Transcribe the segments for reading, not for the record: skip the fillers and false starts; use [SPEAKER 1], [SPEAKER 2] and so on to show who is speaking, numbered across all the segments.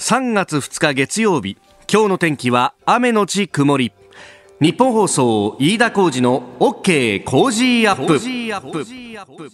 [SPEAKER 1] 3月2日月曜日、今日の天気は雨のち曇り。日本放送飯田浩司の OK コージーアップ。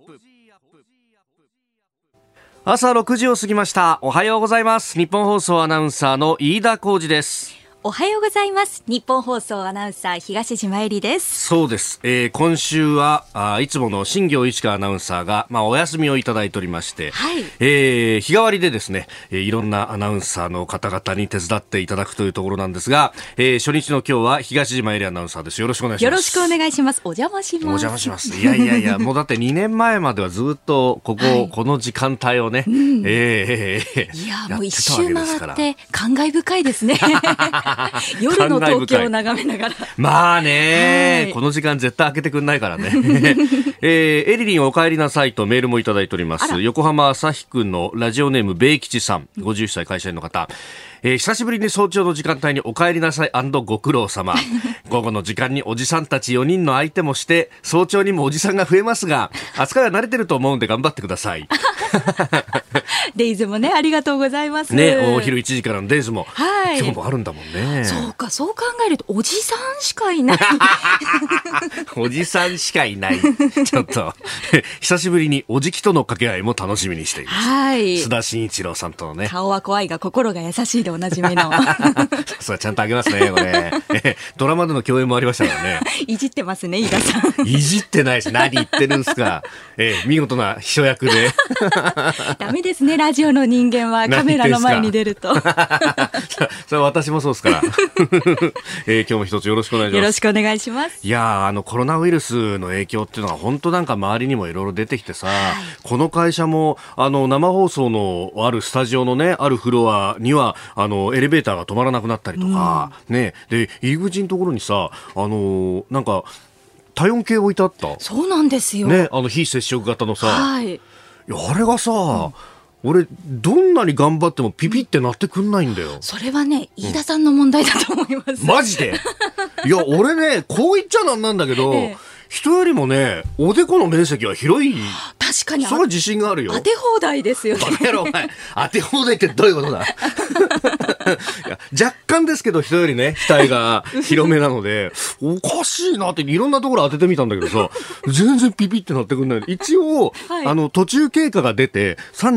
[SPEAKER 1] 朝6時を過ぎました。おはようございます。日本放送アナウンサーの飯田浩司です。
[SPEAKER 2] おはようございます。日本放送アナウンサー東島えりです。
[SPEAKER 1] そうです、今週はいつもの新業市川アナウンサーが、お休みをいただいておりまして、
[SPEAKER 2] はい、
[SPEAKER 1] 日替わりでですね、いろんなアナウンサーの方々に手伝っていただくというところなんですが、初日の今日は東島えりアナウンサーです。よろしくお願いします。
[SPEAKER 2] よろしくお願いします。お邪魔します。
[SPEAKER 1] お邪魔します。いやもうだって2年前まではずっとこの時間帯をね、
[SPEAKER 2] いやもう一周回って感慨深いですね。夜の東京を眺めながら。
[SPEAKER 1] まあね、
[SPEAKER 2] はい、
[SPEAKER 1] この時間絶対開けてくんないからね。エリリンお帰りなさいとメールもいただいております。横浜旭区のラジオネーム米吉さん、51歳会社員の方。久しぶりに早朝の時間帯にお帰りなさい&ご苦労様。午後の時間におじさんたち4人の相手もして早朝にもおじさんが増えますが、扱いは慣れてると思うんで頑張ってください。
[SPEAKER 2] デイズもね、ありがとうございます
[SPEAKER 1] ね。お昼1時からのデイズも、
[SPEAKER 2] はい、
[SPEAKER 1] 今日もあるんだもんね。
[SPEAKER 2] そう考えるとおじさんしかいない。
[SPEAKER 1] おじさんしかいない。ちょっと久しぶりにおじきとの掛け合いも楽しみにしています。はい、須田慎一郎さんとのね。
[SPEAKER 2] 顔は怖いが心が優しいでおなじみの。
[SPEAKER 1] それちゃんとあげますね、これ。ドラマでの共演もありましたからね。
[SPEAKER 2] いじってますね、飯田さん。
[SPEAKER 1] いじってないし、何言ってるんですか。見事な秘書役で。
[SPEAKER 2] ダメですね、ラジオの人間はカメラの前に出ると。
[SPEAKER 1] それは私もそうですから。今日も一つよろしくお願いします。
[SPEAKER 2] よろしくお願いします。
[SPEAKER 1] いやコロナウイルスの影響っていうのは本当なんか周りにもいろいろ出てきてさ、この会社も生放送のあるスタジオのね、あるフロアにはエレベーターが止まらなくなったりとか、ね、で入り口のところにさなんか体温計置いてあった。
[SPEAKER 2] そうなんですよ、
[SPEAKER 1] ね、非接触型のさ、
[SPEAKER 2] はい、
[SPEAKER 1] いやあれがさ、俺どんなに頑張ってもピピってなってくんないんだよ。
[SPEAKER 2] それはね、飯田さんの問題だと思います。
[SPEAKER 1] マジで。いや俺ね、こう言っちゃなんだけど、人よりもね、おでこの面積は広い。
[SPEAKER 2] 確かに。
[SPEAKER 1] それは自信があるよ。
[SPEAKER 2] 当て放題ですよね。
[SPEAKER 1] バカ野郎お前、当て放題ってどういうことだ。いや若干ですけど人よりね、額が広めなのでおかしいなっていろんなところ当ててみたんだけどさ、全然ピピってなってくんない。一応、途中経過が出て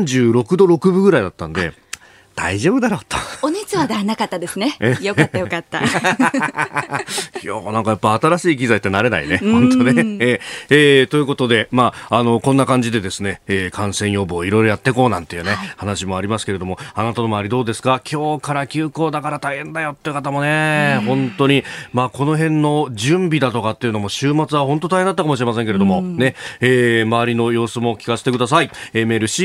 [SPEAKER 1] 36度6分ぐらいだったんで大丈夫だろうと。
[SPEAKER 2] お熱は出なかったですね。よかったよかった。い
[SPEAKER 1] やなんかやっぱ新しい機材って慣れないね、本当ね。ということで、こんな感じでですね、感染予防いろいろやっていこうなんていうね、話もありますけれども、あなたの周りどうですか。今日から休校だから大変だよっていう方もね、本当にこの辺の準備だとかっていうのも週末は本当大変だったかもしれませんけれどもね、周りの様子も聞かせてください。メール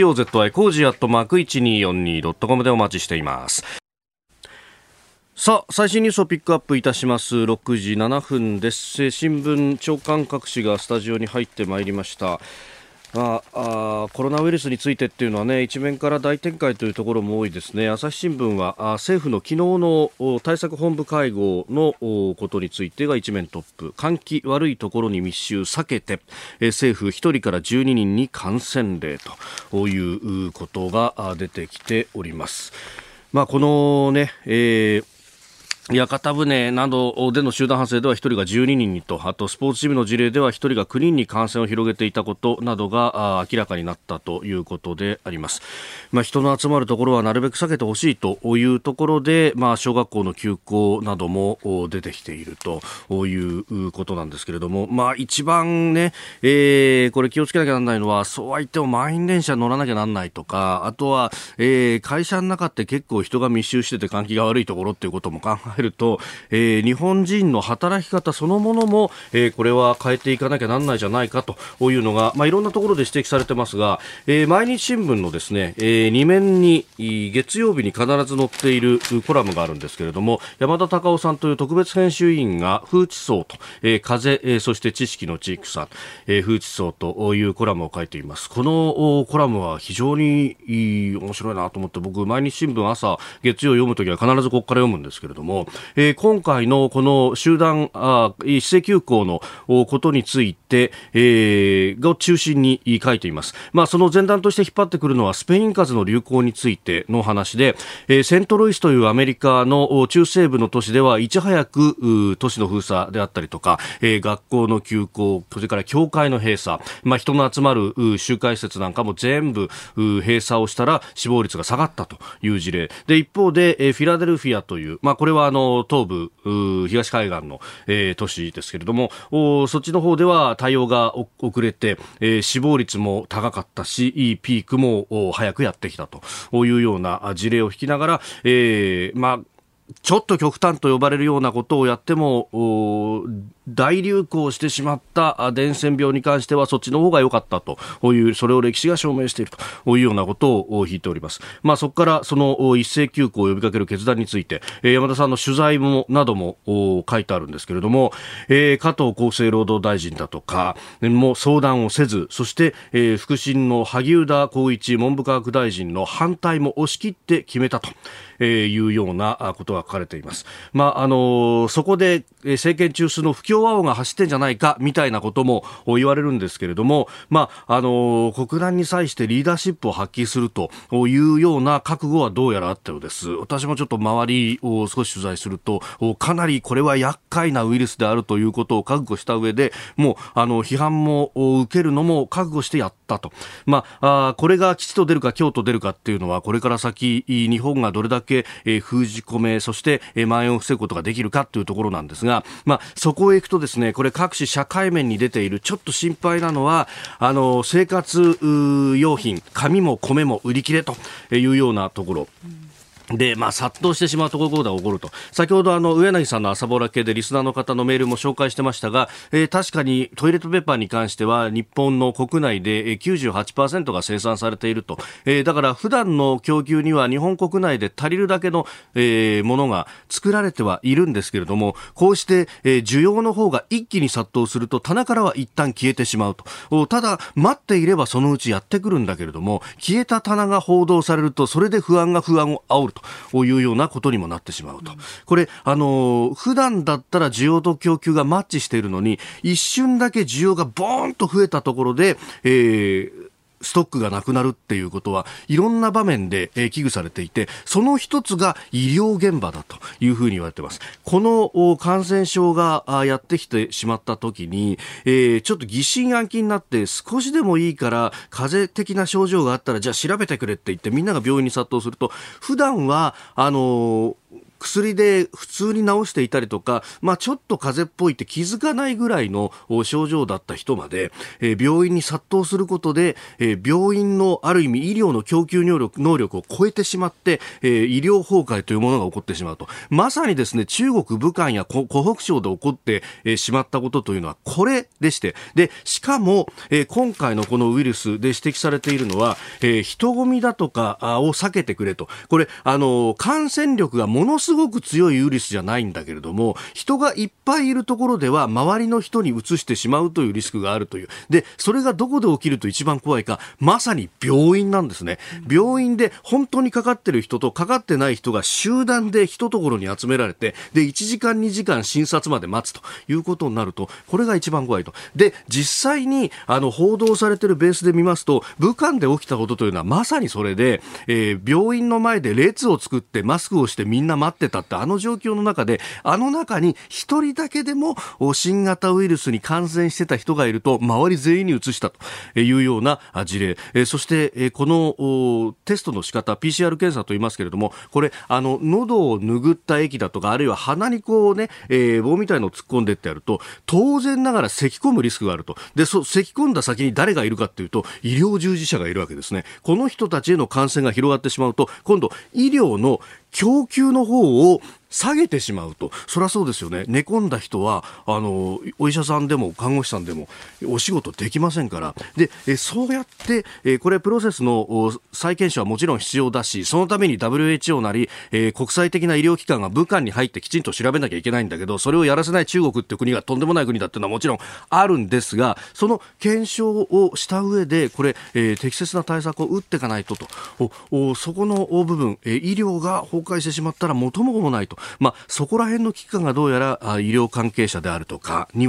[SPEAKER 1] COZY@1242.com でお待ちしています。さあ、最新ニュースをピックアップいたします。6時7分です。新聞長官各紙がスタジオに入ってまいりました。コロナウイルスについてっていうのはね、一面から大展開というところも多いですね。朝日新聞は政府の昨日の対策本部会合のことについてが一面トップ。換気悪いところに密集避けて、政府1人から12人に感染例ということが出てきております。このね、屋形船などでの集団発生では1人が12人にと、あとスポーツジムの事例では1人が9人に感染を広げていたことなどが明らかになったということであります。人の集まるところはなるべく避けてほしいというところで、小学校の休校なども出てきているということなんですけれども、一番ね、これ気をつけなきゃならないのは、そうは言っても満員電車乗らなきゃならないとか、あとは、会社の中って結構人が密集してて換気が悪いところっていうことも考えると、日本人の働き方そのものも、これは変えていかなきゃなんないじゃないかというのが、いろんなところで指摘されてますが、毎日新聞のですね、2面に月曜日に必ず載っているコラムがあるんですけれども、山田隆夫さんという特別編集員が風地層と、風、そして知識の地域さん、風地層というコラムを書いています。このコラムは非常に面白いなと思って、僕毎日新聞朝月曜読むときは必ずここから読むんですけれども、今回のこの集団一斉休校のことについてて、が中心に書いています。その前段として引っ張ってくるのはスペイン風邪の流行についての話で、セントルイスというアメリカの中西部の都市ではいち早く都市の封鎖であったりとか、学校の休校、それから教会の閉鎖、人の集まる集会施設なんかも全部閉鎖をしたら死亡率が下がったという事例で、一方でフィラデルフィアという、これは東部東海岸の都市ですけれども、そっちの方では対応が遅れて、死亡率も高かったし、ピークも早くやってきたというような事例を引きながら、ちょっと極端と呼ばれるようなことをやっても大流行してしまった伝染病に関してはそっちの方が良かったという、それを歴史が証明しているというようなことを引いております。そこからその一斉休校を呼びかける決断について、山田さんの取材なども書いてあるんですけれども、加藤厚生労働大臣だとかも相談をせず、そして、腹心の萩生田光一文部科学大臣の反対も押し切って決めたというようなことが書かれています。そこで政権中枢の不協和音が走ってんじゃないかみたいなことも言われるんですけれども、国難に際してリーダーシップを発揮するというような覚悟はどうやらあったようです。私もちょっと周りを少し取材すると、かなりこれは厄介なウイルスであるということを覚悟した上で、もう批判も受けるのも覚悟してやったと。これが吉と出るか凶と出るかっていうのは、これから先日本がどれだけ封じ込め、そして蔓延を防ぐことができるかというところなんですが、そこへ行くとですね、これ各種社会面に出ているちょっと心配なのは、生活用品、紙も米も売り切れというようなところで、殺到してしまうところが起こると。先ほど上柳さんの朝ぼら系でリスナーの方のメールも紹介してましたが、確かにトイレットペーパーに関しては日本の国内で 98% が生産されていると。だから普段の供給には日本国内で足りるだけの、ものが作られてはいるんですけれども、こうして、需要の方が一気に殺到すると棚からは一旦消えてしまうと。ただ待っていればそのうちやってくるんだけれども、消えた棚が報道されるとそれで不安を煽るというようなことにもなってしまうと。これ普段だったら需要と供給がマッチしているのに、一瞬だけ需要がボーンと増えたところで、ストックがなくなるっていうことはいろんな場面で危惧されていて、その一つが医療現場だというふうに言われています。この感染症がやってきてしまった時に、ちょっと疑心暗鬼になって、少しでもいいから風邪的な症状があったらじゃあ調べてくれって言ってみんなが病院に殺到すると、普段は薬で普通に治していたりとか、ちょっと風邪っぽいって気づかないぐらいの症状だった人まで、病院に殺到することで、病院のある意味医療の供給能力を超えてしまって、医療崩壊というものが起こってしまうと。まさにですね、中国武漢や湖北省で起こってしまったことというのはこれでして、でしかも、今回のこのウイルスで指摘されているのは、人混みだとかを避けてくれと。これ感染力がものすごく強いウイルスじゃないんだけれども、人がいっぱいいるところでは周りの人に移してしまうというリスクがあるという。でそれがどこで起きると一番怖いか、まさに病院なんですね。病院で本当にかかってる人とかかってない人が集団で一ところに集められて、で1時間2時間診察まで待つということになると、これが一番怖いと。で実際に報道されているベースで見ますと、武漢で起きたことというのはまさにそれで、病院の前で列を作ってマスクをしてみんな待ってたって、状況の中で中に一人だけでも新型ウイルスに感染してた人がいると周り全員に移したというような事例。そしてこのテストの仕方 PCR 検査と言いますけれども、これ喉を拭った液だとか、あるいは鼻にこうね、棒みたいのを突っ込んでってやると当然ながら咳き込むリスクがあると。で咳き込んだ先に誰がいるかっていうと、医療従事者がいるわけですね。この人たちへの感染が広がってしまうと、今度医療の供給の方を下げてしまうと。そりゃそうですよね。寝込んだ人はお医者さんでも看護師さんでもお仕事できませんから。でそうやって、これプロセスの再検証はもちろん必要だし、そのために WHO なり、国際的な医療機関が武漢に入ってきちんと調べなきゃいけないんだけど、それをやらせない中国って国がとんでもない国だっていうのはもちろんあるんですが、その検証をした上でこれ、適切な対策を打っていかないとそこの部分、医療が崩壊してしまったら元も子もないと。そこら辺の危機感がどうやら医療関係者であるとかには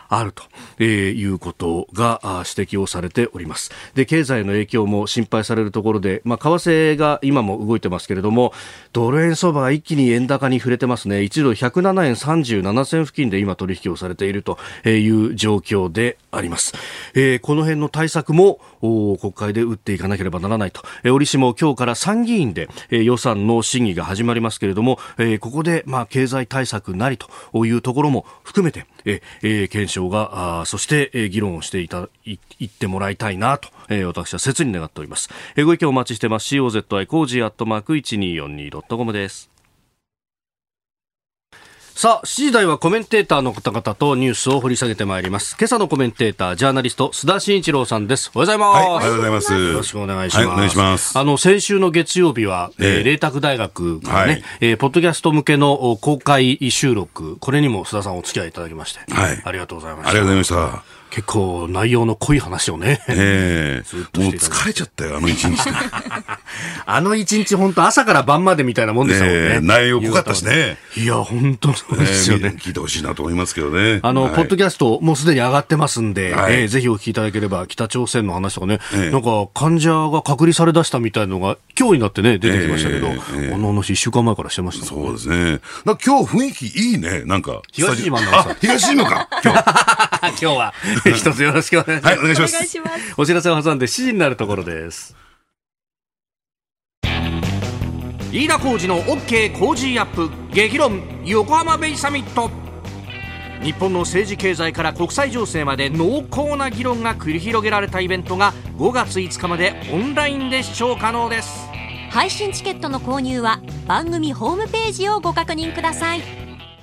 [SPEAKER 1] あるということが指摘をされております。で、経済の影響も心配されるところで、為替が今も動いてますけれども、ドル円相場が一気に円高に触れてますね。1ドル107円37銭付近で今取引をされているという状況であります。この辺の対策も国会で打っていかなければならないと。折しも今日から参議院で予算の審議が始まりますけれども、ここで経済対策なりというところも含めて検証がそして議論をしていってもらいたいなと、私は切に願っております。ご意見お待ちしてます。COZY コージー@1242.com です。さあ、7時台はコメンテーターの方々とニュースを掘り下げてまいります。今朝のコメンテーター、ジャーナリスト須田慎一郎さんです。おはようございます。
[SPEAKER 3] はい、おはようございます。
[SPEAKER 1] よろしくお願いします。
[SPEAKER 3] はい、お願いします。
[SPEAKER 1] 先週の月曜日は、麗澤大学がね、ポッドキャスト向けの公開収録、これにも須田さんお付き合いいただきまして、
[SPEAKER 3] はい、
[SPEAKER 1] ありがとうございました。
[SPEAKER 3] ありがとうございました。
[SPEAKER 1] 結構内容の濃い話をね、
[SPEAKER 3] ずっともう疲れちゃったよ、あの一日で。
[SPEAKER 1] あの一日本当朝から晩までみたいなもんでしたもんね。
[SPEAKER 3] 内容濃かったしね。
[SPEAKER 1] いや本当そうですよね。
[SPEAKER 3] 聞いてほしいなと思いますけどね。
[SPEAKER 1] ポッドキャストもうすでに上がってますんで、ぜひお聞きいただければ。北朝鮮の話とかね、なんか患者が隔離されだしたみたいなのが今日になってね出てきましたけど、あの話1週間前からしてました
[SPEAKER 3] もんね。そうですね。今日雰囲気いいね。なんか
[SPEAKER 1] 東島の朝。
[SPEAKER 3] 東島か
[SPEAKER 1] 今日は一つよろしくお願いします。
[SPEAKER 3] はい、お願いします。
[SPEAKER 1] お知らせを挟んで7時になるところです。飯田浩司の OK 工事アップ激論横浜ベイサミット。日本の政治経済から国際情勢まで濃厚な議論が繰り広げられたイベントが5月5日までオンラインで視聴可能です。
[SPEAKER 4] 配信チケットの購入は番組ホームページをご確認ください。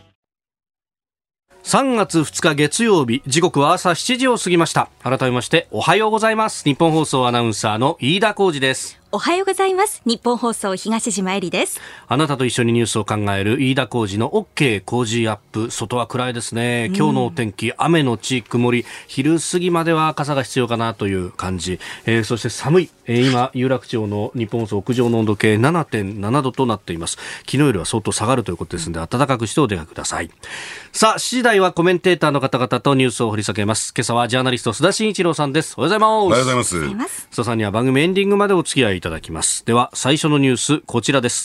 [SPEAKER 1] 3月2日月曜日、時刻は朝7時を過ぎました。改めましておはようございます。日本放送アナウンサーの飯田浩司です。
[SPEAKER 4] おはようございます。日本放送東島えりです。
[SPEAKER 1] あなたと一緒にニュースを考える飯田浩司の OK 工事アップ。外は暗いですね。今日のお天気、雨のち曇り、昼過ぎまでは傘が必要かなという感じ。そして寒い。今有楽町の日本放送屋上の温度計 7.7 度となっています。昨日よりは相当下がるということですので、暖かくしてお出かけください。さあ、7時台はコメンテーターの方々とニュースを掘り下げます。今朝はジャーナリスト須田慎一郎さんです。おはようございます。
[SPEAKER 3] おはようございます。
[SPEAKER 1] 須田さんには番組エンディングまでお付き合いいただきます。では最初のニュース、こちらです。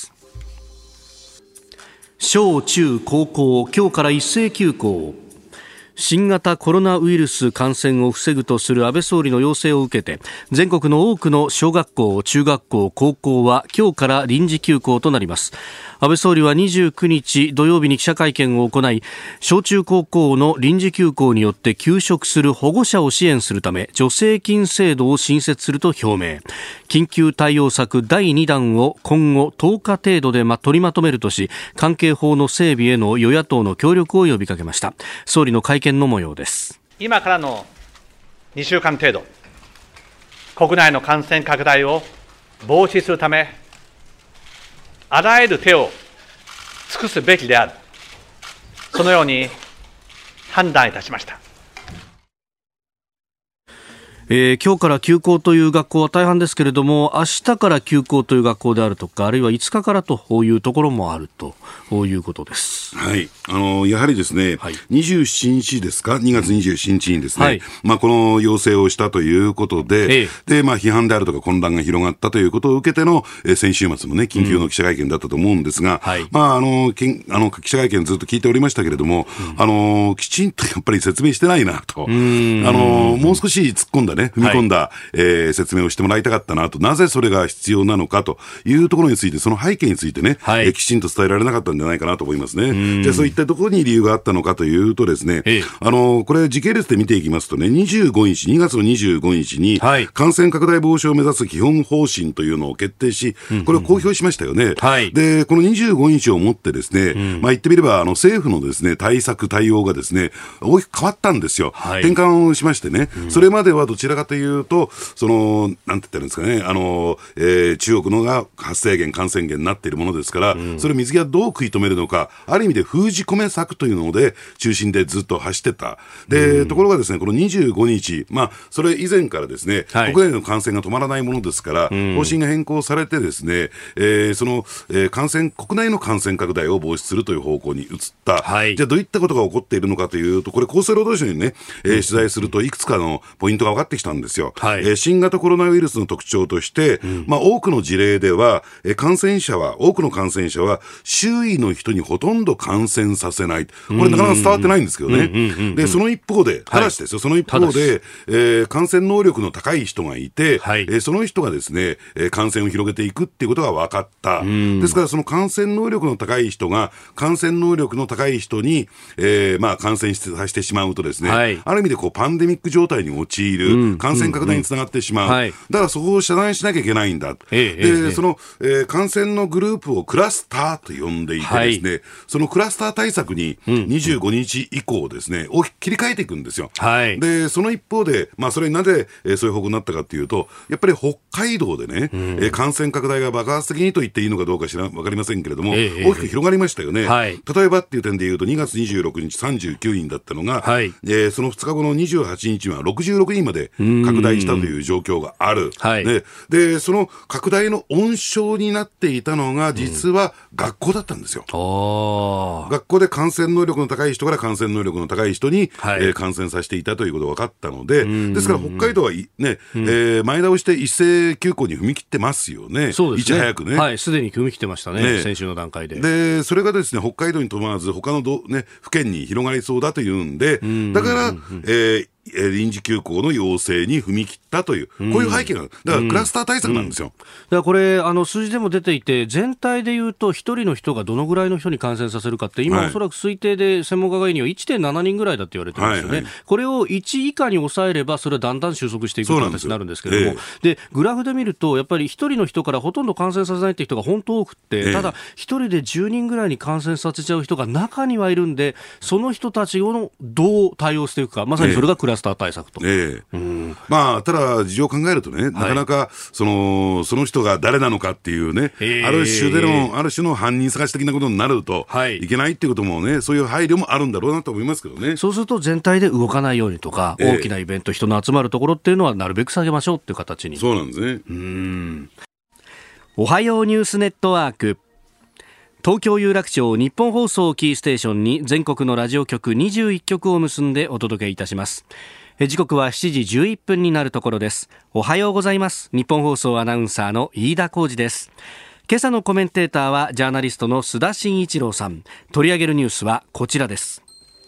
[SPEAKER 1] 小中高校今日から一斉休校。新型コロナウイルス感染を防ぐとする安倍総理の要請を受けて、全国の多くの小学校、中学校、高校は今日から臨時休校となります。安倍総理は29日土曜日に記者会見を行い、小中高校の臨時休校によって休職する保護者を支援するため助成金制度を新設すると表明。緊急対応策第2弾を今後10日程度で取りまとめるとし、関係法の整備への与野党の協力を呼びかけました。総理の会見の模様です。
[SPEAKER 5] 今からの2週間程度、国内の感染拡大を防止するため、あらゆる手を尽くすべきである、そのように判断いたしました。
[SPEAKER 1] 今日から休校という学校は大半ですけれども、明日から休校という学校であるとか、あるいは5日からというところもあるということです。
[SPEAKER 3] はい、やはりですね、27日ですか、2月27日にですね、この要請をしたということで、批判であるとか混乱が広がったということを受けての、先週末もね、緊急の記者会見だったと思うんですが、記者会見ずっと聞いておりましたけれども、きちんとやっぱり説明してないなと、もう少し突っ込んだね、踏み込んだ、説明をしてもらいたかったなと、なぜそれが必要なのかというところについて、その背景についてね、きちんと伝えられなかったんじゃないかなと思いますね。じゃあそういったどこに理由があったのかというとですね、これ時系列で見ていきますとね、2月の25日に、感染拡大防止を目指す基本方針というのを決定し、これを公表しましたよね。で、この25日をもってですね、言ってみれば政府のですね、対策対応がですね、大きく変わったんですよ。転換をしましてね、それまではどちららかというと、なんて言ったらいいんですかね、中国のが発生源、感染源になっているものですから、それを水際どう食い止めるのか、ある意味で封じ込め策というので、中心でずっと走ってた。で、ところがですね、この25日、それ以前からですね、国内の感染が止まらないものですから、方針が変更されてですね、国内の感染拡大を防止するという方向に移った。じゃあどういったことが起こっているのかというと、これ厚生労働省にね、取材するといくつかのポイントが分かってきたんですよ。新型コロナウイルスの特徴として、多くの事例では、多くの感染者は周囲の人にほとんど感染させない。これなかなか伝わってないんですけどね。で、その一方で、ただしですよ、その一方で、感染能力の高い人がいて、その人がですね、感染を広げていくっていうことが分かった。ですから、その感染能力の高い人が、感染能力の高い人に、感染させてしまうとですね、ある意味でパンデミック状態に陥る、感染拡大につながってしまう。だからそこを遮断しなきゃいけないんだ。で、その、感染のグループをクラスターと呼んでいてですね、そのクラスター対策に25日以降ですね、を切り替えていくんですよ。で、その一方で、それなぜ、そういう方向になったかというと、やっぱり北海道でね、感染拡大が爆発的にと言っていいのかどうかわかりませんけれども、大きく広がりましたよね。例えばっていう点でいうと、2月26日39人だったのが、その2日後の28日は66人まで拡大したという状況がある。で、その拡大の温床になっていたのが、実は学校だったんですよ。学校で感染能力の高い人から感染能力の高い人に、感染させていたということが分かったので、ですから北海道はね、前倒して一斉休校に踏み切ってますよね。
[SPEAKER 1] そうですね。
[SPEAKER 3] いち早くね。
[SPEAKER 1] すでに踏み切ってましたね、先週の段階で。
[SPEAKER 3] で、それがですね、北海道にとどまらず、他の府県に広がりそうだというんで、だから、臨時休校の要請に踏み切ったという、こういう背景がある。だからクラスター対策なんですよ。
[SPEAKER 1] だからこれ、数字でも出ていて、全体でいうと、一人の人がどのぐらいの人に感染させるかって、今おそらく推定で専門家が言うには 1.7 人ぐらいだって言われてるんですよね。これを1以下に抑えれば、それはだんだん収束していくという形になるんですけれども、で、グラフで見ると、やっぱり一人の人からほとんど感染させないって人が本当多くって、ただ、一人で10人ぐらいに感染させちゃう人が中にはいるんで、その人たちをどう対応していくか、まさにそれがクラスター対策と。
[SPEAKER 3] ただ事情を考えるとね、なかなかその人が誰なのかっていうね、ある種の犯人探し的なことになるといけないっていうこともね、そういう配慮もあるんだろうなと思いますけどね。
[SPEAKER 1] そうすると全体で動かないようにとか、大きなイベント、人の集まるところっていうのはなるべく下げましょうっていう形に。
[SPEAKER 3] そうなんですね。
[SPEAKER 1] おはようニュースネットワーク、東京有楽町日本放送キーステーションに全国のラジオ局21局を結んでお届けいたします。時刻は7時11分になるところです。おはようございます。日本放送アナウンサーの飯田浩司です。今朝のコメンテーターはジャーナリストの須田慎一郎さん。取り上げるニュースはこちらです。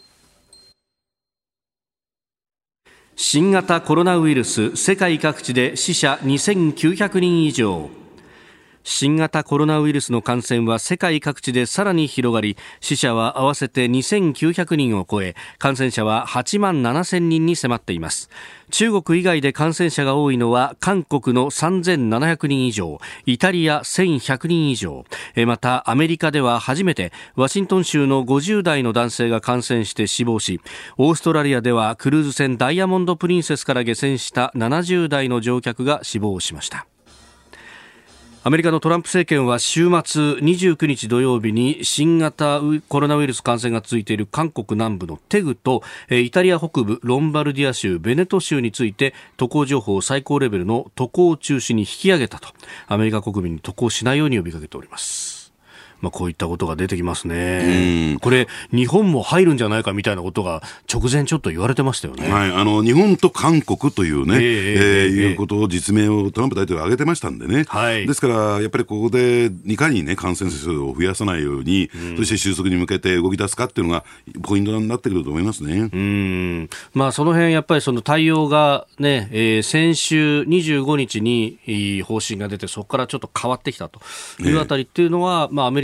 [SPEAKER 1] 新型コロナウイルス、世界各地で死者2900人以上。新型コロナウイルスの感染は世界各地でさらに広がり、死者は合わせて2900人を超え、感染者は8万7000人に迫っています。中国以外で感染者が多いのは韓国の3700人以上、イタリア1100人以上、またアメリカでは初めてワシントン州の50代の男性が感染して死亡し、オーストラリアではクルーズ船ダイヤモンドプリンセスから下船した70代の乗客が死亡しました。アメリカのトランプ政権は週末29日土曜日に新型コロナウイルス感染が続いている韓国南部のテグとイタリア北部ロンバルディア州ベネト州について渡航情報を最高レベルの渡航中止に引き上げたとアメリカ国民に渡航しないように呼びかけております。こういったことが出てきますね。これ日本も入るんじゃないかみたいなことが直前ちょっと言われてましたよね。
[SPEAKER 3] 日本と韓国というね、いうことを実名をトランプ大統領挙げてましたんでね、ですからやっぱりここでいかにね感染者数を増やさないように、そして収束に向けて動き出すかっていうのがポイントになってくると思いますね。
[SPEAKER 1] その辺やっぱりその対応がね、先週25日に方針が出て、そこからちょっと変わってきたというあたりっていうのは、アメリカ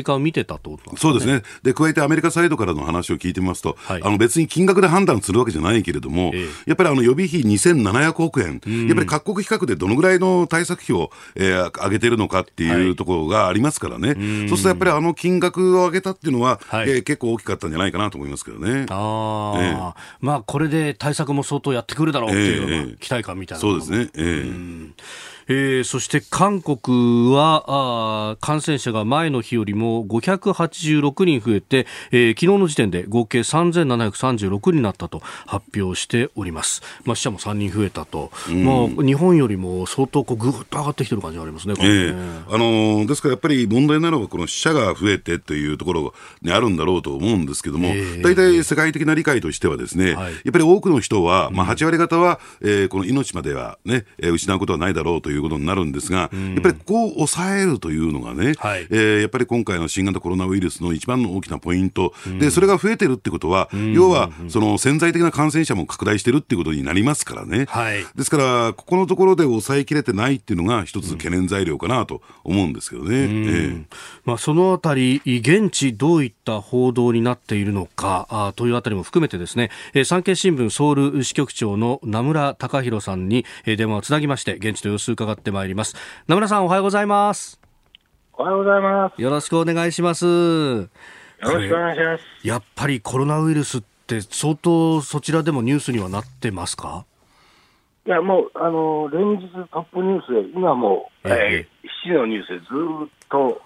[SPEAKER 1] 過を見てたと、
[SPEAKER 3] そうですね。で、加えてアメリカサイドからの話を聞いてますと、別に金額で判断するわけじゃないけれども、やっぱり予備費2700億円、やっぱり各国比較でどのぐらいの対策費を、上げてるのかっていうところがありますからね。そうするとやっぱり金額を上げたっていうのは、結構大きかったんじゃないかなと思いますけどね。
[SPEAKER 1] まあこれで対策も相当やってくるだろうっていうような期待感みたいな、
[SPEAKER 3] そうですね。
[SPEAKER 1] そして韓国は感染者が前の日よりも586人増えて、昨日の時点で合計3736人になったと発表しております。死者も3人増えたと、日本よりも相当ぐっと上がってきてる感じがありますね。
[SPEAKER 3] ですからやっぱり問題なのはこの死者が増えてというところにあるんだろうと思うんですけども、大体世界的な理解としてはですね、やっぱり多くの人は、8割方は、この命までは、ね、失うことはないだろうということになるんですが、やっぱりこう抑えるというのがね、やっぱり今回の新型コロナウイルスの一番の大きなポイントで、それが増えてるってことは、要はその潜在的な感染者も拡大してるっていうことになりますからね。ですからここのところで抑えきれてないっていうのが一つ懸念材料かなと思うんですけどね。
[SPEAKER 1] そのあたり現地どういった報道になっているのかというあたりも含めてですね、産経新聞ソウル支局長の名村貴弘さんに電話をつなぎまして現地の様子を伺ってまいります。名村さん、おはようございます。
[SPEAKER 6] おはようございます。
[SPEAKER 1] よろしくお願いします。
[SPEAKER 6] よろしくお願いします。
[SPEAKER 1] やっぱりコロナウイルスって相当そちらでもニュースにはなってますか？
[SPEAKER 6] いや、もう連日トップニュースで今も、7時のニュースでずっと、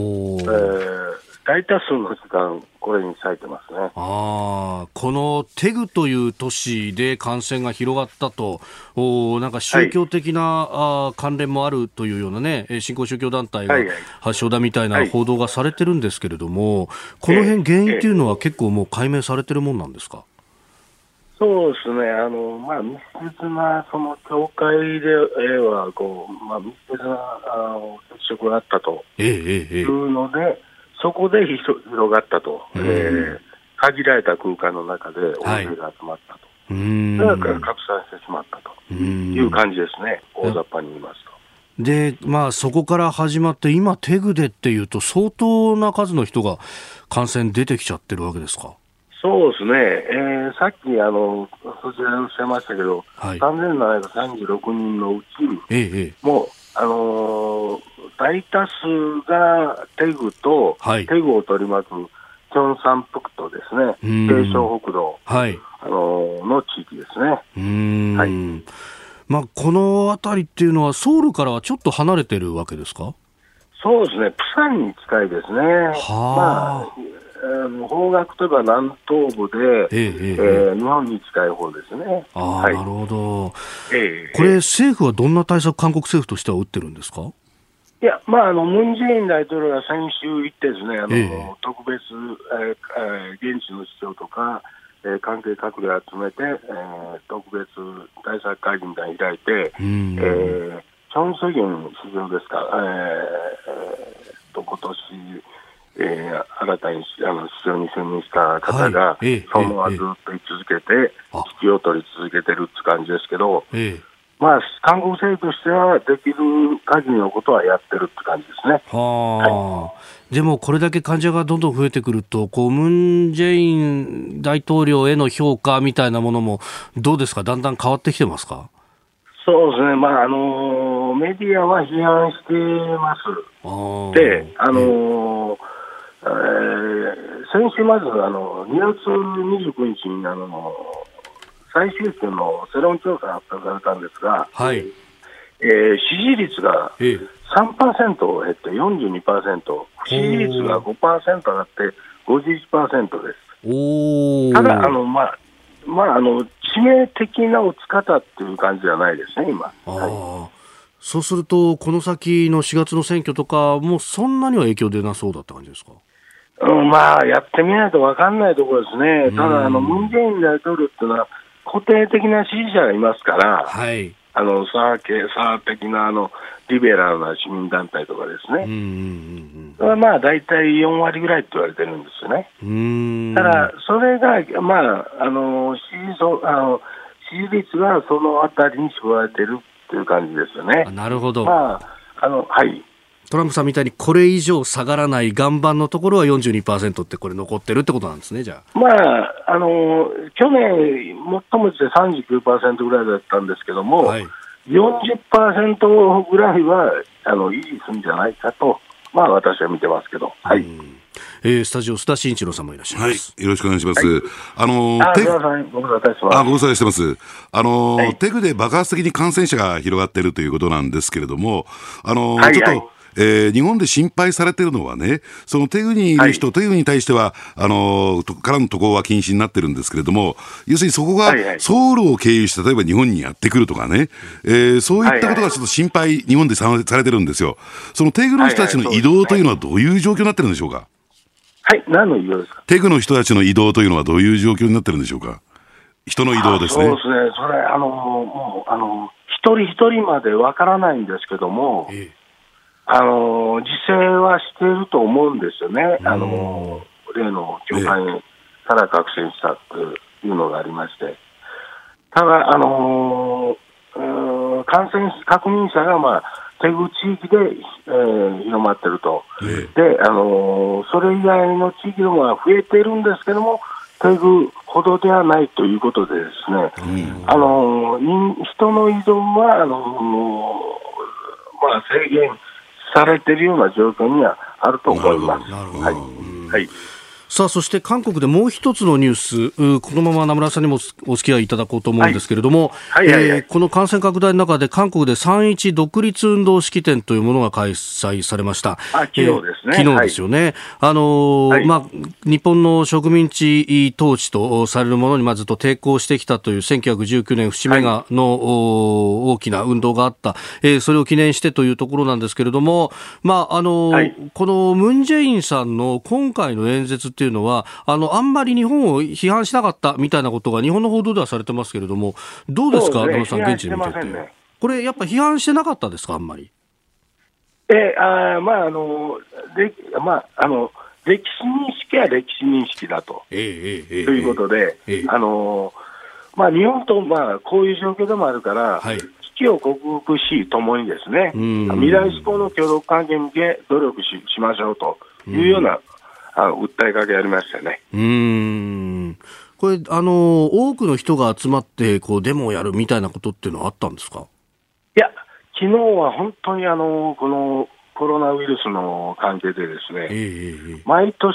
[SPEAKER 6] 大多数の時間これに割いてますね。
[SPEAKER 1] このテグという都市で感染が広がったと、なんか宗教的な、関連もあるというようなね、新興宗教団体が発祥だみたいな報道がされてるんですけれども、この辺原因というのは結構もう解明されてるもんなんですか？
[SPEAKER 6] そうですね。密接なその教会では密接な接触があったというので、そこで広がったと、限られた空間の中で大勢が集まったと、それから拡散してしまったという感じですね、大雑把に言いますと。
[SPEAKER 1] で、そこから始まって今テグでっていうと相当な数の人が感染出てきちゃってるわけですか？
[SPEAKER 6] そうですね、さっきそちらでおっしゃいましたけど、3736人のうち、もう大多数がテグと、テグを取り巻くチョンサンプクトですね、京尚北道、の地域ですね。
[SPEAKER 1] この辺りっていうのはソウルからはちょっと離れてるわけですか？
[SPEAKER 6] そうですね、プサンに近いですね。方角といえば南東部で、日本に近い方ですね。
[SPEAKER 1] なるほど。これ政府はどんな対策、韓国政府としては打ってるんですか？
[SPEAKER 6] いや、ムン・ジェイン大統領が先週行ってですね、特別、現地の市長とか、関係閣僚を集めて、特別対策会議みたいに開いて、チョン・ソギュン市長ですか、今年、新たに市長に就任した方が、そのままずっと居続けて、指揮を取り続けてるって感じですけど、韓国政府としてはできる限りのことはやってるって感じですね。
[SPEAKER 1] でもこれだけ患者がどんどん増えてくると、ムン・ジェイン大統領への評価みたいなものもどうですか、だんだん変わってきてますか？
[SPEAKER 6] そうですね、メディアは批判してます。で、先週まず2月29日に最終週の世論調査が発表されたんですが、支持率が 3% 減って 42%、不支持率が 5% 上がって 51% です。ただ致命的な落ち方っていう感じじゃないですね、今。
[SPEAKER 1] そうするとこの先の4月の選挙とかもそんなには影響出なそうだった感じですか？
[SPEAKER 6] やってみないと分かんないところですね。ただムン・ジェイン大統領っていうのは固定的な支持者がいますから、サー的なリベラルな市民団体とかですね、だいたい4割ぐらいって言われてるんですよね。ただそれが支持率がそのあたりに絞られてるっていう感じですよね。
[SPEAKER 1] なるほど。 トランプさんみたいにこれ以上下がらない岩盤のところは 42% ってこれ残ってるってことなんですね。じゃあ、
[SPEAKER 6] まあ、去年最もして 39% ぐらいだったんですけども、はい、40% ぐらいは維持するんじゃないかと、まあ、私は見てますけど、はい。
[SPEAKER 1] スタジオ須田慎一郎さんもいらっしゃいます。
[SPEAKER 3] はい、よろしくお願いします。
[SPEAKER 6] はい、ご無沙汰してます。
[SPEAKER 3] ご無沙汰してます。テグで爆発的に感染者が広がっているということなんですけれども、ちょっと、日本で心配されているのはね、そのテグにいる人、テグに対してはからの渡航は禁止になってるんですけれども、要するにそこがソウルを経由して例えば日本にやってくるとかね、そういったことがちょっと心配、日本でされてるんですよ。そのテグの人たちの移動というのはどういう状況になってるんでしょうか。
[SPEAKER 6] はい、何の移動ですか。
[SPEAKER 3] テグの人たちの移動というのはどういう状況になってるんでしょうか。人の移動ですね。
[SPEAKER 6] そうですね、それもう一人一人までわからないんですけども、自制はしていると思うんですよね。例の教会から確信したというのがありまして、ただ感染確認者がテグ地域で、広まっていると、でそれ以外の地域でも増えているんですけども、テグほどではないということでですね、人の移動は制限されているような状況にはあると思います。はい。
[SPEAKER 1] さあ、そして韓国でもう一つのニュース、このまま名村さんにもお付き合いいただこうと思うんですけれども、この感染拡大の中で韓国で3.1独立運動式典というものが開催されました。
[SPEAKER 6] 昨日ですね。
[SPEAKER 1] 昨日ですよね。日本の植民地統治とされるものにずっと抵抗してきたという1919年節目がの大きな運動があった、それを記念してというところなんですけれども、このムン・ジェインさんの今回の演説っていうのはあんまり日本を批判しなかったみたいなことが日本の報道ではされてますけれども、どうですか、野野さん、現地で見てて、これやっぱ批判してなかったですか、あんまり。
[SPEAKER 6] 歴史認識は歴史認識だと、いうことで、日本とこういう状況でもあるから、危機を克服しともにですね、未来志向の協力関係に向け努力 しましょうというような訴えかけありましたね。
[SPEAKER 1] これ多くの人が集まってデモをやるみたいなことっていうのはあったんですか。
[SPEAKER 6] いや、昨日は本当にこのコロナウイルスの関係でですね、毎年、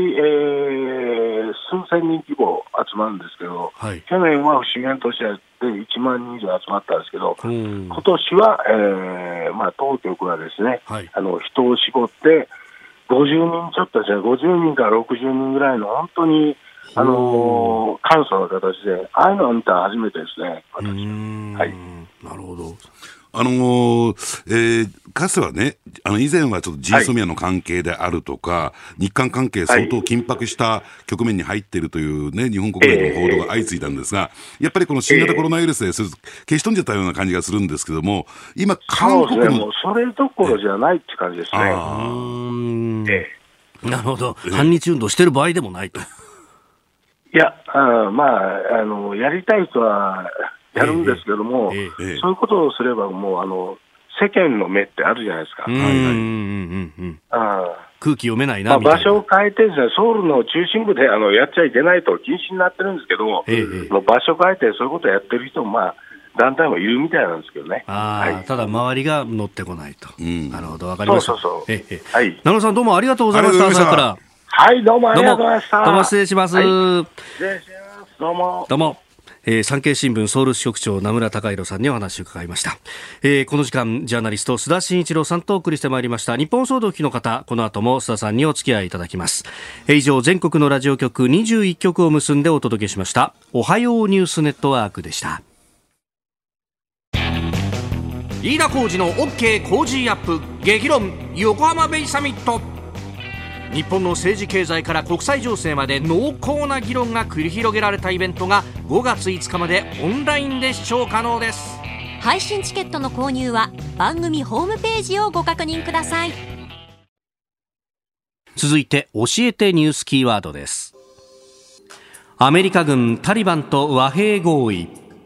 [SPEAKER 6] 数千人規模集まるんですけど、去年は節目の年で1万人以上集まったんですけど、今年は、当局はですね、人を絞って50人ちょっとですね、50人から60人ぐらいの本当に簡素な形で、ああいうのを見たら初めてですね、私。
[SPEAKER 1] なるほど。
[SPEAKER 3] かつてはね、以前はちょっと GSOMIA の関係であるとか、日韓関係相当緊迫した局面に入っているというね、日本国内の報道が相次いだんですが、やっぱりこの新型コロナウイルスで消し飛んじゃったような感じがするんですけども、今、韓国の。
[SPEAKER 6] もうそれどころじゃないって感じですね。
[SPEAKER 1] なるほど。反日運動してる場合でもないと。
[SPEAKER 6] いや、やりたい人はやるんですけども、そういうことをすればもう世間の目ってあるじゃないですか。
[SPEAKER 1] 空気読めないなみたいな。
[SPEAKER 6] 場所を変えてですね、ソウルの中心部でやっちゃいけないと禁止になってるんですけども、場所を変えてそういうことをやってる人も団体もいるみたいなんですけどね。
[SPEAKER 1] ただ周りが乗ってこないと。なるほど、わかりました。
[SPEAKER 6] 名
[SPEAKER 1] 野さん、どうもありがとうございました。朝から。
[SPEAKER 6] はい、どうもありがとうございました。
[SPEAKER 1] どうも失礼します。
[SPEAKER 6] 失礼します。どうも。
[SPEAKER 1] どうも。産経新聞ソウル支局長名村貴弘さんにお話を伺いました。この時間ジャーナリスト須田慎一郎さんとお送りしてまいりました。日本騒動を聞きの方、この後も須田さんにお付き合いいただきます。以上、全国のラジオ局21局を結んでお届けしましたおはようニュースネットワークでした。飯田浩司の OK 工事アップ激論横浜ベイサミット。日本の政治経済から国際情勢まで濃厚な議論が繰り広げられたイベントが5月5日までオンラインで視聴可能です。
[SPEAKER 4] 配信チケットの購入は番組ホームページをご確認ください。
[SPEAKER 1] 続いて教えてニュースキーワードです。アメリカ軍タリバンと和平合意。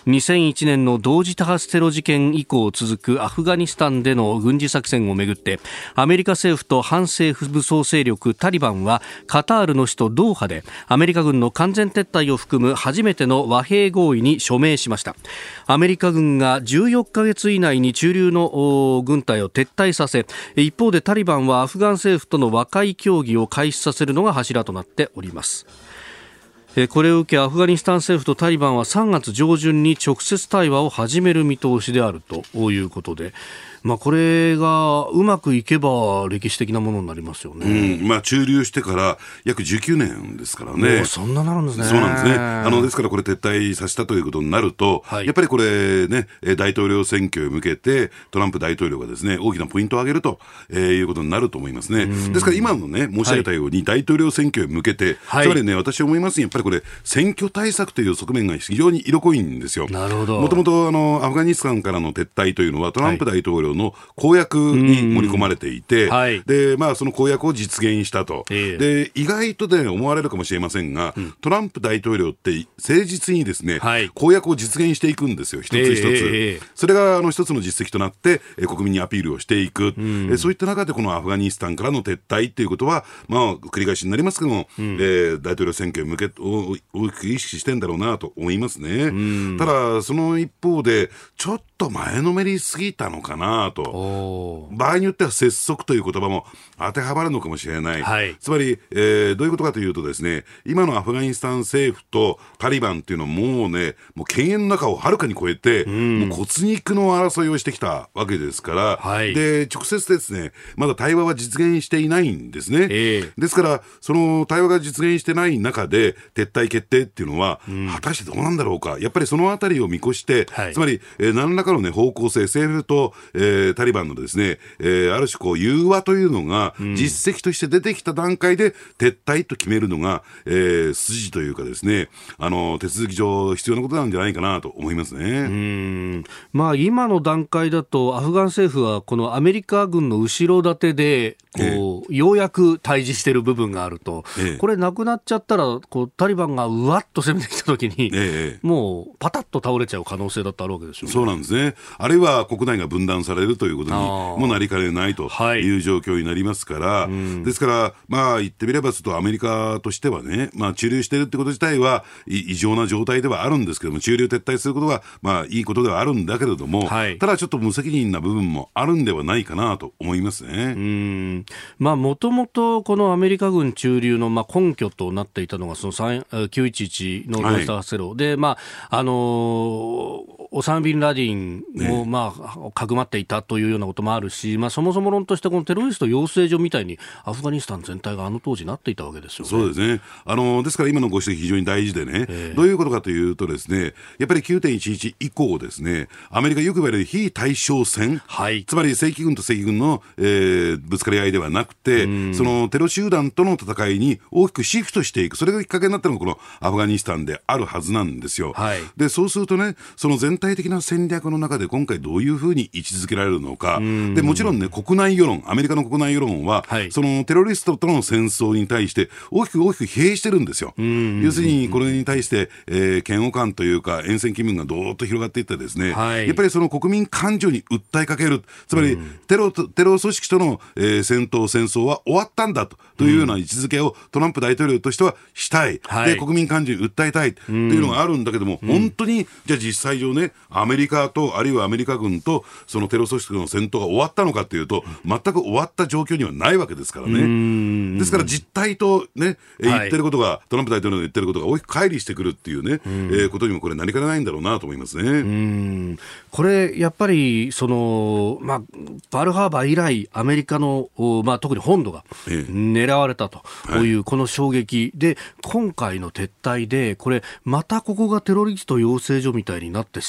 [SPEAKER 1] 2001年の同時多発テロ事件以降続くアフガニスタンでの軍事作戦をめぐって、アメリカ政府と反政府武装勢力タリバンはカタールの首都ドーハでアメリカ軍の完全撤退を含む初めての和平合意に署名しました。アメリカ軍が14ヶ月以内に駐留の軍隊を撤退させ、一方でタリバンはアフガン政府との和解協議を開始させるのが柱となっております。これを受けアフガニスタン政府とタリバンは3月上旬に直接対話を始める見通しであるということで、これがうまくいけば歴史的なものになりますよね。
[SPEAKER 3] 駐留してから約19年ですからね。
[SPEAKER 1] そんななるんですね。
[SPEAKER 3] そうなんですね。ですからこれ撤退させたということになると、やっぱりこれね、大統領選挙へ向けてトランプ大統領がですね、大きなポイントを挙げると、いうことになると思いますね。ですから今のね、申し上げたように、大統領選挙へ向けて、つまりね、私は思いますに、やっぱりこれ、選挙対策という側面が非常に色濃いんですよ。
[SPEAKER 1] なるほど。
[SPEAKER 3] もともとアフガニスタンからの撤退というのは、トランプ大統領の公約に盛り込まれていて、でその公約を実現したと、で意外とで思われるかもしれませんが、トランプ大統領って誠実にですね、公約を実現していくんですよ、一つ一つ。それが一つの実績となって国民にアピールをしていく。そういった中でこのアフガニスタンからの撤退ということは、繰り返しになりますけども、大統領選挙へ向けて大きく意識してんだろうなと思いますね。ただその一方でちょっと前のめりすぎたのかなと、場合によっては拙速という言葉も当てはまるのかもしれない、つまり、どういうことかというとですね、今のアフガニスタン政府とタリバンというのはもう犬猿の中をはるかに超えて、もう骨肉の争いをしてきたわけですから、で直接ですね、まだ対話は実現していないんですね。ですからその対話が実現してない中で撤退決定っていうのは、果たしてどうなんだろうか。やっぱりそのあたりを見越して、つまり、何らかの、方向性、政府と、タリバンのですね、ある種融和というのが実績として出てきた段階で撤退と決めるのが、筋というかですね、手続き上必要なことなんじゃないかなと思いますね。
[SPEAKER 1] 今の段階だとアフガン政府はこのアメリカ軍の後ろ盾でようやく対峙している部分があると、これなくなっちゃったらタリバンがうわっと攻めてきたときに、もうパタッと倒れちゃう可能性だってあるわけですよね。
[SPEAKER 3] そうなんですね。あるいは国内が分断されるということにもなりかねないという状況になりますから、ですから言ってみればちょっとアメリカとしてはね、駐留しているってこと自体は異常な状態ではあるんですけども、駐留撤退することはいいことではあるんだけれども、ただちょっと無責任な部分もあるんではないかなと思いますね。
[SPEAKER 1] もともとこのアメリカ軍駐留の根拠となっていたのがその911の同時多発テロで、オサマ・ビンラディンをかくまっていたというようなこともあるし、そもそも論としてこのテロリスト養成所みたいにアフガニスタン全体が当時なっていたわけですよね。
[SPEAKER 3] そうですね。ですから今のご指摘非常に大事でね、どういうことかというとですね、やっぱり 9.11 以降ですね、アメリカよく言われる非対称戦、つまり正規軍と正規軍の、ぶつかり合いではなくて、そのテロ集団との戦いに大きくシフトしていく、それがきっかけになったのがこのアフガニスタンであるはずなんですよ。でそうするとね、その全体的な戦略の中で今回どういうふうに位置づけられるのか。でもちろんね、国内世論、アメリカの国内世論は、そのテロリストとの戦争に対して大きく疲弊してるんですよ。要するにこれに対して、嫌悪感というか厭戦気分がどーっと広がっていってですね、やっぱりその国民感情に訴えかける、つまりテロ組織との、戦争は終わったんだというような位置づけをトランプ大統領としてはしたい、で国民感情に訴えたいというのがあるんだけども、本当にじゃあ実際上ね、アメリカとあるいはアメリカ軍とそのテロ組織の戦闘が終わったのかというと、全く終わった状況にはないわけですからね。ですから実態とね、言ってることが、トランプ大統領の言ってることが大きく乖離してくるっていうね、ことにもこれなりかねないんだろうなと思いますね。
[SPEAKER 1] これやっぱりその、パールハーバー以来アメリカの、特に本土が狙われたというこの衝撃で、今回の撤退でこれまたここがテロリスト養成所みたいになってし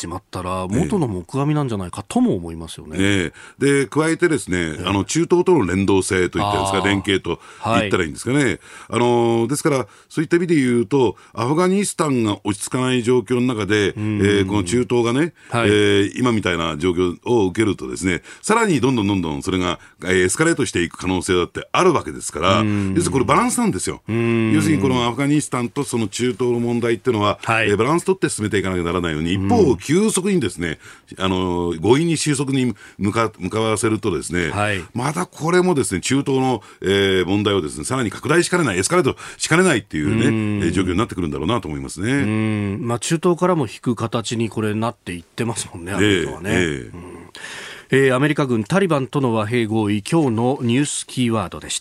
[SPEAKER 1] しまったら元の木阿弥なんじゃないかとも思いますよね。
[SPEAKER 3] で加えてですね、中東との連動性といったんですか、連携と言ったらいいんですかね。ですからそういった意味で言うとアフガニスタンが落ち着かない状況の中で、この中東がね、今みたいな状況を受けるとですね、さらにどんどんそれがエスカレートしていく可能性だってあるわけですから、要するにこれバランスなんですよ。要するにこのアフガニスタンとその中東の問題っていうのは、バランス取って進めていかなきゃならないように、一方急速にですね、強引に収束に向かわせるとですね、またこれもですね、中東の、問題をですね、さらに拡大しかねない、エスカレートしかねないっていうね、状況になってくるんだろうなと思いますね。
[SPEAKER 1] 中東からも引く形にこれなっていってますもんね、アメリカはね。アメリカ軍タリバンとの和平合意、今日のニュースキーワードでした。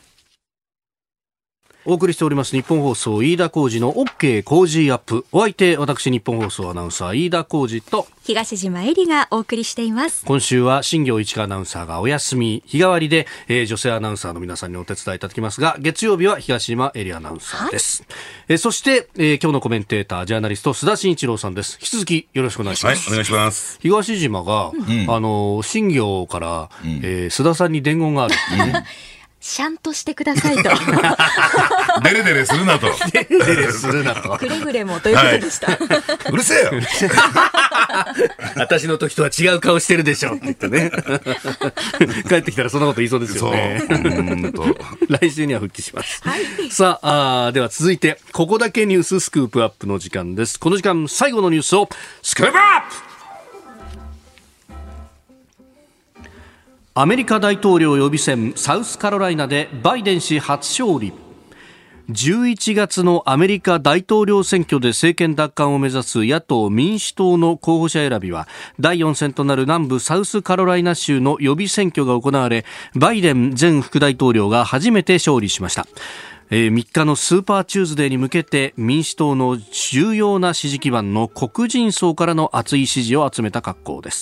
[SPEAKER 1] お送りしております日本放送飯田浩司の OK 工事アップ。お相手、私日本放送アナウンサー飯田浩司と
[SPEAKER 2] 東島恵里がお送りしています。
[SPEAKER 1] 今週は新業一華アナウンサーがお休み、日替わりで、女性アナウンサーの皆さんにお手伝いいただきますが、月曜日は東島恵里アナウンサーです。そして、今日のコメンテータージャーナリスト須田慎一郎さんです。引き続きよろしくお願いします。
[SPEAKER 3] お願いします。
[SPEAKER 1] 東島が、新業から、須田さんに伝言があるってね。
[SPEAKER 2] シャンとしてくださいと。
[SPEAKER 3] デレデレするなと。
[SPEAKER 1] デレデレするなと。
[SPEAKER 2] くれぐれもということでした。
[SPEAKER 3] うるせえよ。
[SPEAKER 1] 私の時とは違う顔してるでしょって言ってね。帰ってきたらそんなこと言いそうですよね。来週には復帰します。さあ、では続いて、ここだけニューススクープアップの時間です。この時間、最後のニュースをスクープアップ。アメリカ大統領予備選サウスカロライナでバイデン氏初勝利。11月のアメリカ大統領選挙で政権奪還を目指す野党民主党の候補者選びは第4戦となる南部サウスカロライナ州の予備選挙が行われ、バイデン前副大統領が初めて勝利しました。3日のスーパーチューズデーに向けて民主党の重要な支持基盤の黒人層からの熱い支持を集めた格好です。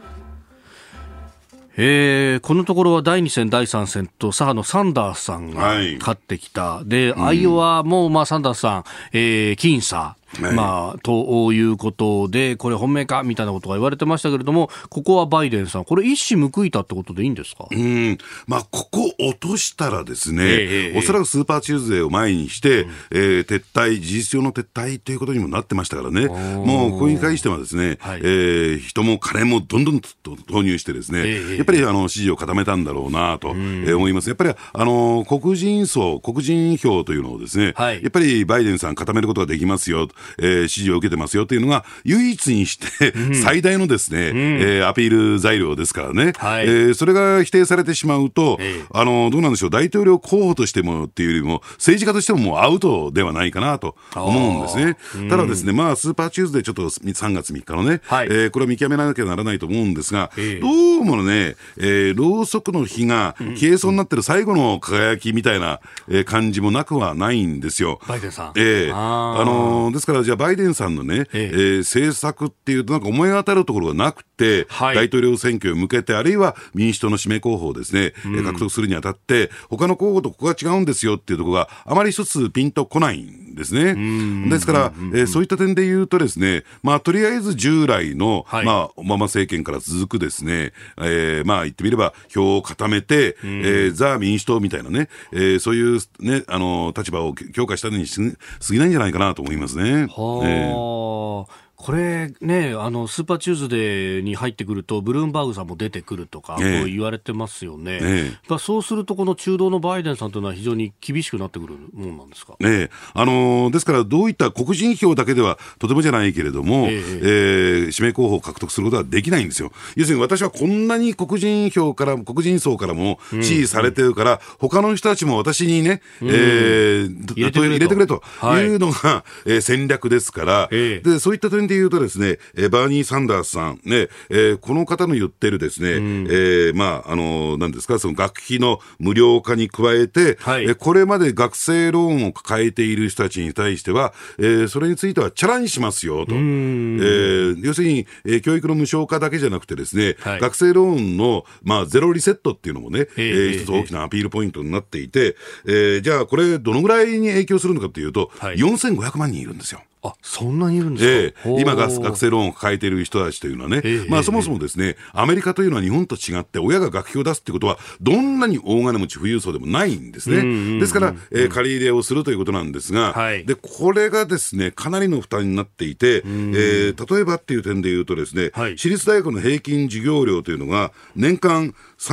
[SPEAKER 1] このところは第2戦第3戦と左派のサンダースさんが勝ってきた。で、アイオワもサンダースさん、僅差。ということで、これ本命かみたいなことが言われてましたけれども、ここはバイデンさん、これ一矢報いたってことでいいんですか？
[SPEAKER 3] ここ落としたらですね、おそらくスーパーチューズデーを前にして、撤退、事実上の撤退ということにもなってましたからね、もうここに関してはですね、人も金もどんどん投入してですね、やっぱり支持を固めたんだろうなと、思います。やっぱり黒人層、黒人票というのをですね、やっぱりバイデンさん固めることができますよ、支持を受けてますよというのが唯一にして最大のですね、アピール材料ですからね、それが否定されてしまうと、どうなんでしょう、大統領候補としてもっていうよりも政治家としてももうアウトではないかなと思うんですね。ただですね、スーパーチューズデーちょっと3月3日のね、これは見極めなきゃならないと思うんですが、どうもね、ろうそくの火が消えそうになってる最後の輝きみたいな感じもなくはないんですよ、
[SPEAKER 1] バイデンさん。
[SPEAKER 3] ですからじゃあバイデンさんのね、政策っていうとなんか思い当たるところがなくて、大統領選挙に向けてあるいは民主党の指名候補をですね、獲得するにあたって他の候補とここが違うんですよっていうところがあまり一つピンとこないんですね。ですから、そういった点で言うとですね、とりあえず従来の、オバマ政権から続くですね、言ってみれば票を固めて、ザ・民主党みたいなね、そういうね、立場を強化したのに過ぎないんじゃないかなと思いますね。
[SPEAKER 1] これね、スーパーチューズデーに入ってくるとブルームバーグさんも出てくるとか、こう言われてますよね。そうするとこの中道のバイデンさんというのは非常に厳しくなってくるものなんですか？
[SPEAKER 3] ですからどういった黒人票だけではとてもじゃないけれども、指名候補を獲得することはできないんですよ。要するに私はこんなに黒人層からも支持されてるから、他の人たちも私にね、入れてくれというのが、戦略ですから、でそういった点で言うとですね、バーニー・サンダースさん、ね、この方の言ってるですね、何ですか、その学費の無料化に加えて、これまで学生ローンを抱えている人たちに対しては、それについてはチャラにしますよと、要するに、教育の無償化だけじゃなくてですね、学生ローンの、ゼロリセットっていうのもね、一つ大きなアピールポイントになっていて、じゃあこれどのぐらいに影響するのかというと、4500万人いるんですよ。
[SPEAKER 1] そんなにいるんですか？
[SPEAKER 3] 今学生ローンを抱えている人たちというのはね、そもそもですね、アメリカというのは日本と違って親が学費を出すってことはどんなに大金持ち富裕層でもないんですね。ですから、借り入れをするということなんですが、でこれがですねかなりの負担になっていて、例えばっていう点で言うとですね、私立大学の平均授業料というのが年間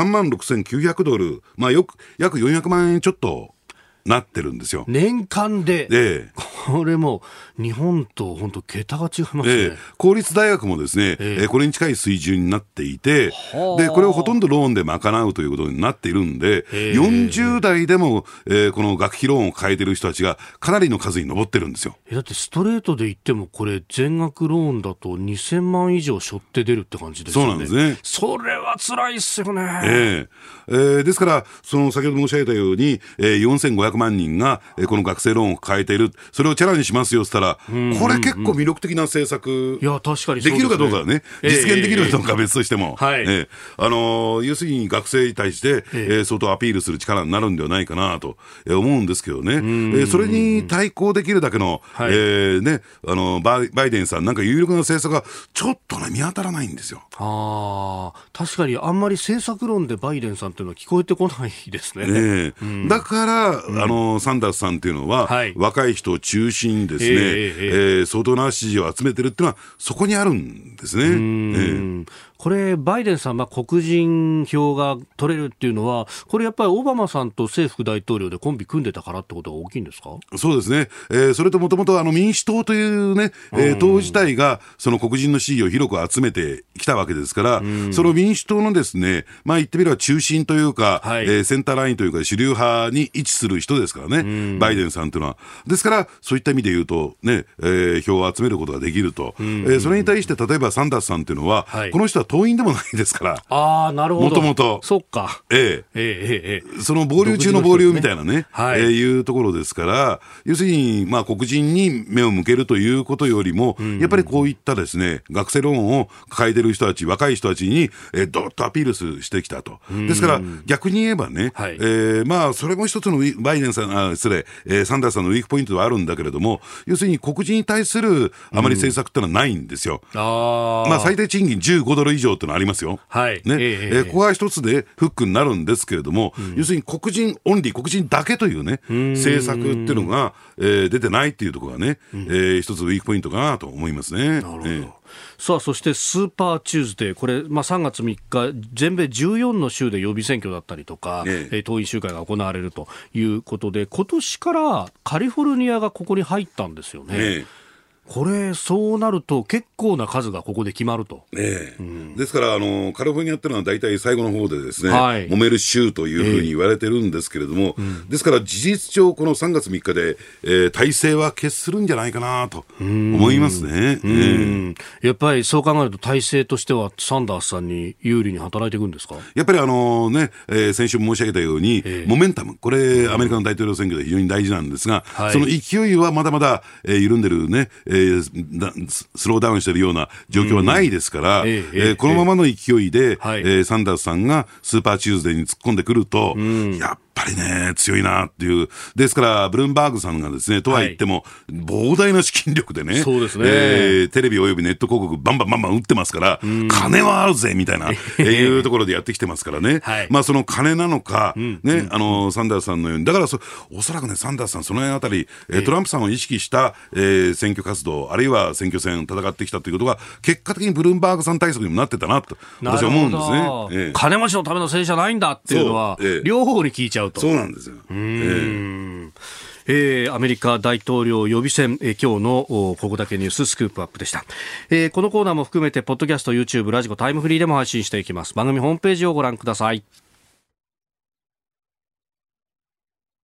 [SPEAKER 3] 36,900ドル、約400万円ちょっとなってるんですよ。
[SPEAKER 1] 年間で、これも日本と本当桁が違いますね。
[SPEAKER 3] 公立大学もですね、これに近い水準になっていて、でこれをほとんどローンで賄うということになっているんで、40代でも、この学費ローンを抱えている人たちがかなりの数に上ってるんですよ。
[SPEAKER 1] だってストレートで言ってもこれ全額ローンだと2000万以上背負って出るって感じですよね。
[SPEAKER 3] そうなんですね。
[SPEAKER 1] それは辛いっすよね。
[SPEAKER 3] ですから先ほど申し上げたように、4500万人が、この学生ローンを抱えている、それをチャラにしますよって言ったら、これ結構魅力的な政策、
[SPEAKER 1] いや確かに
[SPEAKER 3] できるかどうかはね、実現できるかどうか別としても、要するに学生に対して、相当アピールする力になるんではないかなと思うんですけどね。それに対抗できるだけの、バイデンさんなんか有力な政策がちょっとね見当たらないんですよ。
[SPEAKER 1] 確かにあんまり政策論でバイデンさんっていうのは聞こえてこないですね。
[SPEAKER 3] だから、サンダースさんっていうのは、若い人を中心にですね、相当な支持を集めてるっていうのはそこにあるんですね。
[SPEAKER 1] これバイデンさんは黒人票が取れるっていうのは、これやっぱりオバマさんと政副大統領でコンビ組んでたからってことが大きいんですか？
[SPEAKER 3] そうですね。それともともと民主党というね、党自体がその黒人の支持を広く集めてきたわけですから、その民主党のですね、言ってみれば中心というか、センターラインというか主流派に位置する人ですからね、バイデンさんというのは。ですからそういった意味で言うとね、票を集めることができると。それに対して例えばサンダースさんというのは、この人は党員でもないですから。
[SPEAKER 1] なるほど。
[SPEAKER 3] もともと。
[SPEAKER 1] そっか。
[SPEAKER 3] その暴流中の暴流みたいなね、いうところですから、要するに黒人に目を向けるということよりも、やっぱりこういったですね、学生ローンを抱えている人たち、若い人たちにどっとアピールしてきたと。ですから逆に言えばね、それも一つのバイデンさん、サンダースさんのウィークポイントではあるんだけれども、要するに黒人に対するあまり政策ってのはないんですよ。最低賃金15ドル以上ってのはありますよ。ここが一つでフックになるんですけれども、要するに黒人オンリー、黒人だけというね、政策っていうのが、出てないっていうところがね、一つウィークポイントかなと思いますね。
[SPEAKER 1] なるほど。さあそしてスーパーチューズデー、これ、3月3日全米14の州で予備選挙だったりとか、党員集会が行われるということで、今年からカリフォルニアがここに入ったんですよね。これそうなると結構な数がここで決まると。
[SPEAKER 3] ですからカリフォルニアっていうのは大体最後の方でですね、揉める州というふうに言われてるんですけれども、ですから事実上この3月3日で、大勢は決するんじゃないかなと思いますね。
[SPEAKER 1] やっぱりそう考えると大勢としてはサンダースさんに有利に働いていくんですか？
[SPEAKER 3] やっぱり先週申し上げたように、モメンタム、これアメリカの大統領選挙で非常に大事なんですが、その勢いはまだまだ、緩んでるね、スローダウンしているような状況はないですから、このままの勢いで、サンダースさんがスーパーチューズデーに突っ込んでくると、やっぱりね強いなっていう。ですからブルームバーグさんがですね、とは言っても、膨大な資金力でね、テレビおよびネット広告バンバン打ってますから、金はあるぜみたいな、いうところでやってきてますからね、その金なのか、ね、サンダースさんのように、だからおそらくねサンダースさんその辺あたり、トランプさんを意識した、選挙活動あるいは選挙戦戦ってきたということが結果的にブルームバーグさん対策にもなってたなと私は思うんですね。
[SPEAKER 1] 金持ちのための政治じゃないんだっていうのは、両方に聞いちゃうと。
[SPEAKER 3] そうなんですよ。
[SPEAKER 1] アメリカ大統領予備選、今日のここだけニューススクープアップでした。このコーナーも含めてポッドキャスト、YouTube、ラジコ、タイムフリーでも配信していきます。番組ホームページをご覧ください。